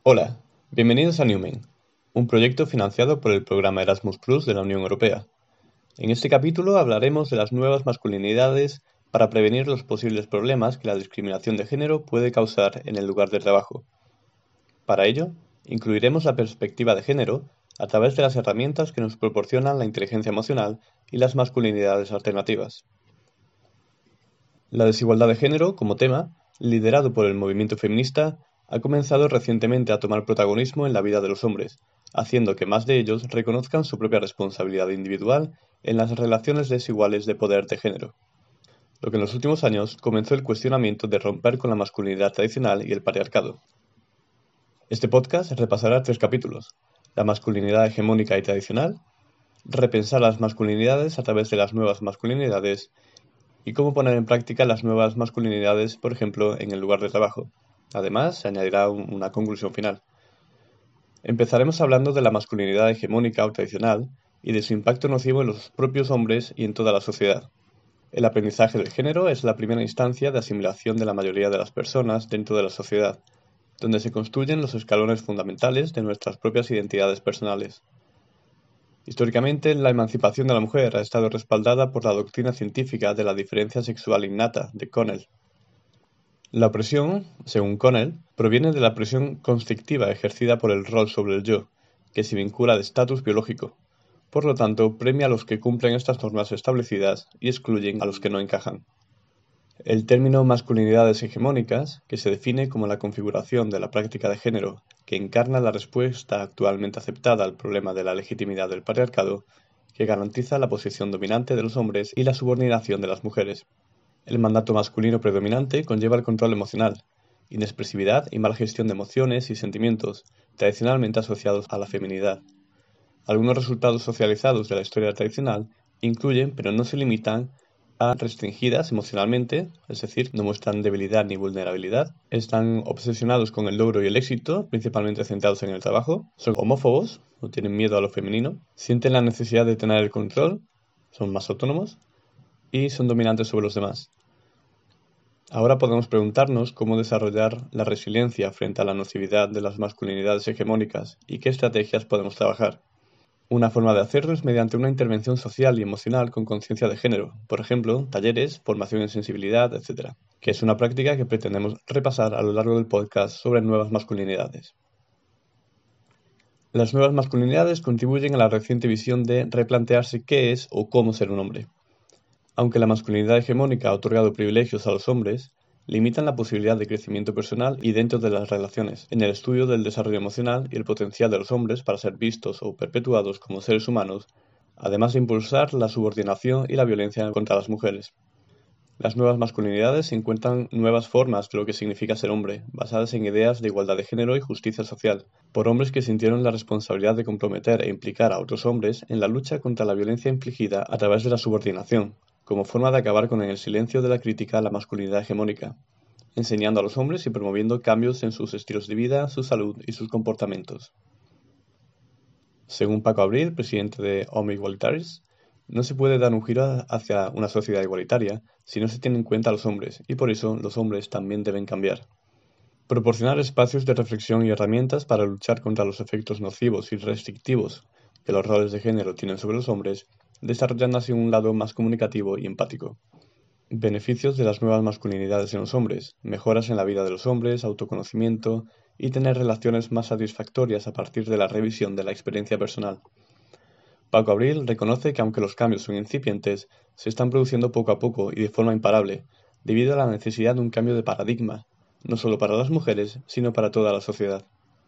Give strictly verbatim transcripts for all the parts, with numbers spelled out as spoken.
Hola, bienvenidos a Newmen, un proyecto financiado por el programa Erasmus Plus de la Unión Europea. En este capítulo hablaremos de las nuevas masculinidades para prevenir los posibles problemas que la discriminación de género puede causar en el lugar de trabajo. Para ello, incluiremos la perspectiva de género a través de las herramientas que nos proporcionan la inteligencia emocional y las masculinidades alternativas. La desigualdad de género, como tema, liderado por el movimiento feminista, ha comenzado recientemente a tomar protagonismo en la vida de los hombres, haciendo que más de ellos reconozcan su propia responsabilidad individual en las relaciones desiguales de poder de género. Lo que en los últimos años comenzó el cuestionamiento de romper con la masculinidad tradicional y el patriarcado. Este podcast repasará tres capítulos: la masculinidad hegemónica y tradicional, repensar las masculinidades a través de las nuevas masculinidades y cómo poner en práctica las nuevas masculinidades, por ejemplo, en el lugar de trabajo. Además, se añadirá un- una conclusión final. Empezaremos hablando de la masculinidad hegemónica o tradicional y de su impacto nocivo en los propios hombres y en toda la sociedad. El aprendizaje del género es la primera instancia de asimilación de la mayoría de las personas dentro de la sociedad, donde se construyen los escalones fundamentales de nuestras propias identidades personales. Históricamente, la emancipación de la mujer ha estado respaldada por la doctrina científica de la diferencia sexual innata de Connell. La opresión, según Connell, proviene de la presión conflictiva ejercida por el rol sobre el yo, que se vincula al estatus biológico. Por lo tanto, premia a los que cumplen estas normas establecidas y excluyen a los que no encajan. El término masculinidades hegemónicas, que se define como la configuración de la práctica de género que encarna la respuesta actualmente aceptada al problema de la legitimidad del patriarcado, que garantiza la posición dominante de los hombres y la subordinación de las mujeres. El mandato masculino predominante conlleva el control emocional, inexpresividad y mala gestión de emociones y sentimientos, tradicionalmente asociados a la feminidad. Algunos resultados socializados de la historia tradicional incluyen, pero no se limitan, a restringidas emocionalmente, es decir, no muestran debilidad ni vulnerabilidad, están obsesionados con el logro y el éxito, principalmente centrados en el trabajo, son homófobos, no tienen miedo a lo femenino, sienten la necesidad de tener el control, son más autónomos y son dominantes sobre los demás. Ahora podemos preguntarnos cómo desarrollar la resiliencia frente a la nocividad de las masculinidades hegemónicas y qué estrategias podemos trabajar. Una forma de hacerlo es mediante una intervención social y emocional con conciencia de género, por ejemplo, talleres, formación en sensibilidad, etcétera, que es una práctica que pretendemos repasar a lo largo del podcast sobre nuevas masculinidades. Las nuevas masculinidades contribuyen a la reciente visión de replantearse qué es o cómo ser un hombre. Aunque la masculinidad hegemónica ha otorgado privilegios a los hombres, limitan la posibilidad de crecimiento personal y dentro de las relaciones, en el estudio del desarrollo emocional y el potencial de los hombres para ser vistos o perpetuados como seres humanos, además de impulsar la subordinación y la violencia contra las mujeres. Las nuevas masculinidades encuentran nuevas formas de lo que significa ser hombre, basadas en ideas de igualdad de género y justicia social, por hombres que sintieron la responsabilidad de comprometer e implicar a otros hombres en la lucha contra la violencia infligida a través de la subordinación, como forma de acabar con el silencio de la crítica a la masculinidad hegemónica, enseñando a los hombres y promoviendo cambios en sus estilos de vida, su salud y sus comportamientos. Según Paco Abril, presidente de Home Igualitaris, no se puede dar un giro hacia una sociedad igualitaria si no se tienen en cuenta a los hombres, y por eso los hombres también deben cambiar. Proporcionar espacios de reflexión y herramientas para luchar contra los efectos nocivos y restrictivos que los roles de género tienen sobre los hombres, desarrollando así un lado más comunicativo y empático. Beneficios de las nuevas masculinidades en los hombres: mejoras en la vida de los hombres, autoconocimiento y tener relaciones más satisfactorias a partir de la revisión de la experiencia personal. Paco Abril reconoce que aunque los cambios son incipientes, se están produciendo poco a poco y de forma imparable, debido a la necesidad de un cambio de paradigma, no solo para las mujeres, sino para toda la sociedad.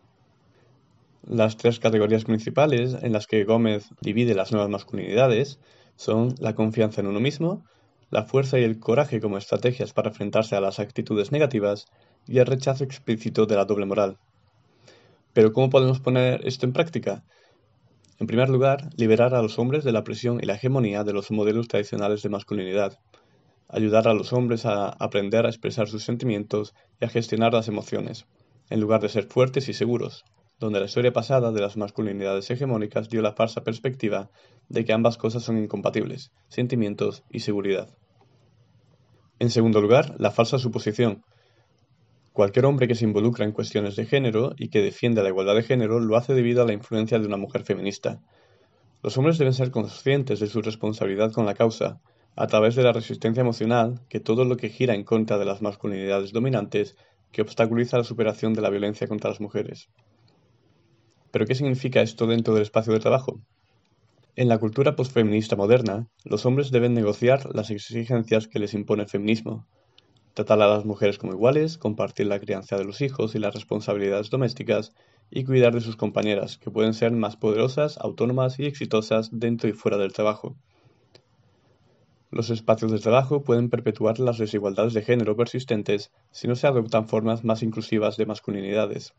Las tres categorías principales en las que Gómez divide las nuevas masculinidades son la confianza en uno mismo, la fuerza y el coraje como estrategias para enfrentarse a las actitudes negativas y el rechazo explícito de la doble moral. Pero ¿cómo podemos poner esto en práctica? En primer lugar, liberar a los hombres de la presión y la hegemonía de los modelos tradicionales de masculinidad. Ayudar a los hombres a aprender a expresar sus sentimientos y a gestionar las emociones, en lugar de ser fuertes y seguros, donde la historia pasada de las masculinidades hegemónicas dio la falsa perspectiva de que ambas cosas son incompatibles, sentimientos y seguridad. En segundo lugar, la falsa suposición. Cualquier hombre que se involucra en cuestiones de género y que defiende la igualdad de género lo hace debido a la influencia de una mujer feminista. Los hombres deben ser conscientes de su responsabilidad con la causa, a través de la resistencia emocional, que todo lo que gira en contra de las masculinidades dominantes, que obstaculiza la superación de la violencia contra las mujeres. ¿Pero qué significa esto dentro del espacio de trabajo? En la cultura posfeminista moderna, los hombres deben negociar las exigencias que les impone el feminismo, tratar a las mujeres como iguales, compartir la crianza de los hijos y las responsabilidades domésticas, y cuidar de sus compañeras, que pueden ser más poderosas, autónomas y exitosas dentro y fuera del trabajo. Los espacios de trabajo pueden perpetuar las desigualdades de género persistentes si no se adoptan formas más inclusivas de masculinidades.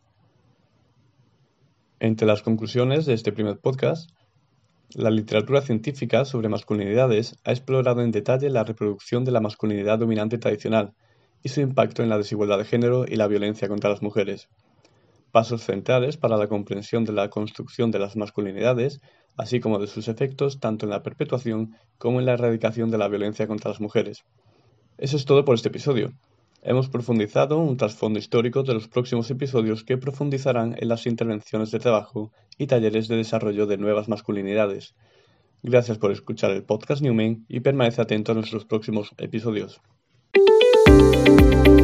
Entre las conclusiones de este primer podcast, la literatura científica sobre masculinidades ha explorado en detalle la reproducción de la masculinidad dominante tradicional y su impacto en la desigualdad de género y la violencia contra las mujeres. Pasos centrales para la comprensión de la construcción de las masculinidades, así como de sus efectos tanto en la perpetuación como en la erradicación de la violencia contra las mujeres. Eso es todo por este episodio. Hemos profundizado un trasfondo histórico de los próximos episodios que profundizarán en las intervenciones de trabajo y talleres de desarrollo de nuevas masculinidades. Gracias por escuchar el podcast Newman y permanece atento a nuestros próximos episodios.